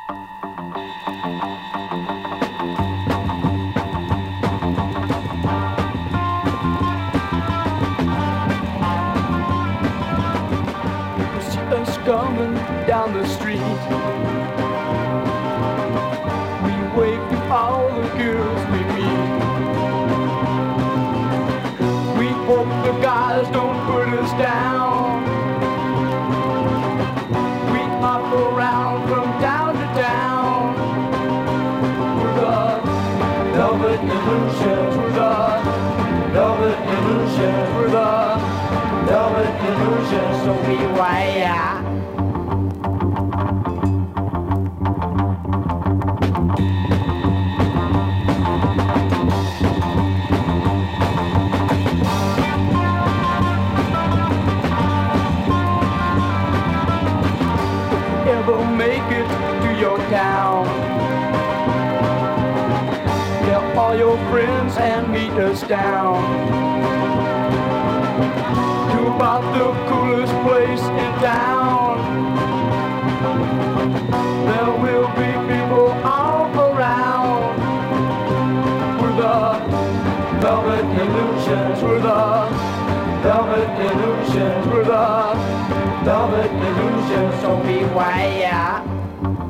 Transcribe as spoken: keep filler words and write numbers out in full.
Coming down the street, we wave to all the girls we meet. We hope the guys don't put us down. We hop around from town to town. We're the velvet illusions. We're the velvet illusions. We're the velvet illusions. So we wire. Make it to your town. Tell all your friends and meet us down to about the coolest place in town. There will be people all around. We're the velvet illusions. We're the velvet illusions. We're the velvet illusions. So beware.